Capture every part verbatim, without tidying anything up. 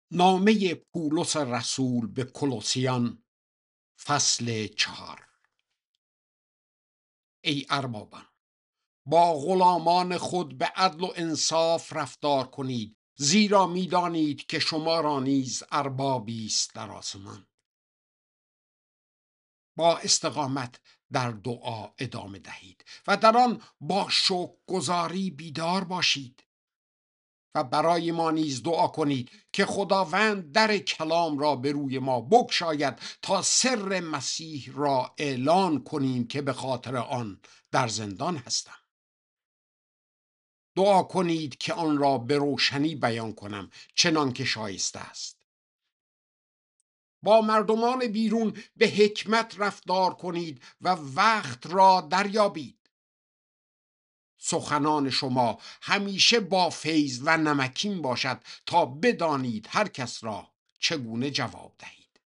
نامه پولس رسول به کلوسیان، فصل چهار. ای اربابان، با غلامان خود به عدل و انصاف رفتار کنید، زیرا میدانید که شما را نیز اربابی است در آسمان. با استقامت در دعا ادامه دهید و در آن با شکرگزاری بیدار باشید و برای ما نیز دعا کنید که خداوند در کلام را به روی ما بگشاید تا سر مسیح را اعلان کنیم که به خاطر آن در زندان هستم. دعا کنید که آن را به روشنی بیان کنم چنان که شایسته است. با مردمان بیرون به حکمت رفتار کنید و وقت را دریابید. سخنان شما همیشه با فیض و نمکین باشد تا بدانید هر کس را چگونه جواب دهید.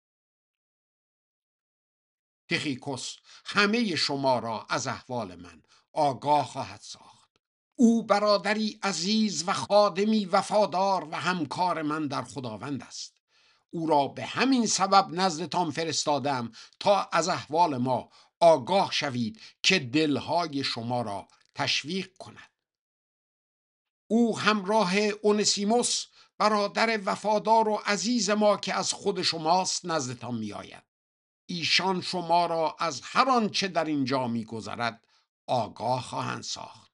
تیخیکوس همه شما را از احوال من آگاه خواهد ساخت. او برادری عزیز و خادمی وفادار و همکار من در خداوند است. او را به همین سبب نزدتان فرستادم تا از احوال ما آگاه شوید که دلهای شما را تشویق کند. او همراه اونسیموس برادر وفادار و عزیز ما که از خود شماست نزدتان می آید. ایشان شما را از هر آنچه در اینجا می گذرد آگاه خواهند ساخت.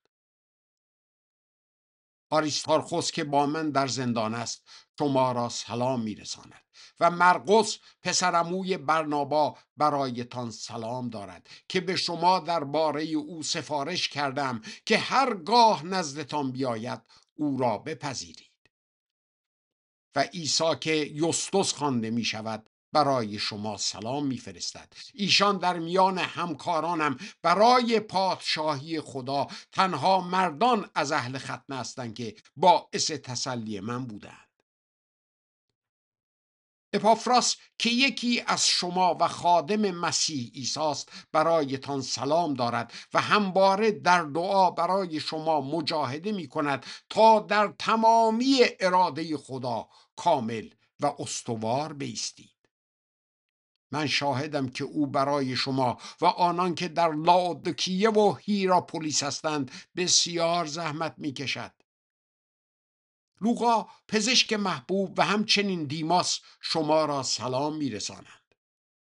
آریستارخوس که با من در زندان است شما را سلام می رساند و مرقس پسرعموی برنابا برایتان سلام دارد که به شما درباره او سفارش کردم که هرگاه نزدتان بیاید او را بپذیرید. و عیسی که یوستوس خوانده می شود برای شما سلام می فرستد. ایشان در میان همکارانم برای پادشاهی خدا تنها مردان از اهل ختنه هستند که باعث تسلی من بودند. اپافراس که یکی از شما و خادم مسیح عیسی است برایتان سلام دارد و همواره در دعا برای شما مجاهده می کند تا در تمامی اراده خدا کامل و استوار بایستید. من شاهدم که او برای شما و آنان که در لاودیکیه و هیراپولیس هستند بسیار زحمت می کشد. لوقا پزشک محبوب و همچنین دیماس شما را سلام می رسانند.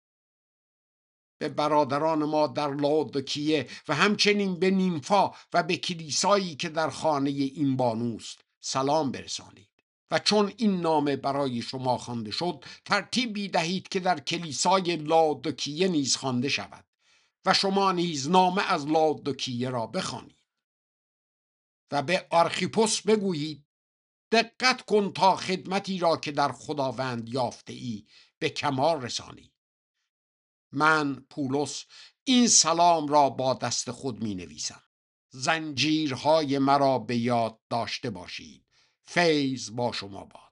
به برادران ما در لاودیکیه و همچنین به نیمفا و به کلیسایی که در خانه این بانوست سلام برسانید. و چون این نامه برای شما خوانده شد ترتیبی دهید که در کلیسای لاودیکیه نیز خوانده شود و شما نیز نامه از لاودیکیه را بخوانید. و به آرخیپوس بگویید دقت کن تا خدمتی را که در خداوند یافته ای به کمال رسانی. من پولس این سلام را با دست خود می نویسم. زنجیرهای مرا به یاد داشته باشید. فیض با شما باد.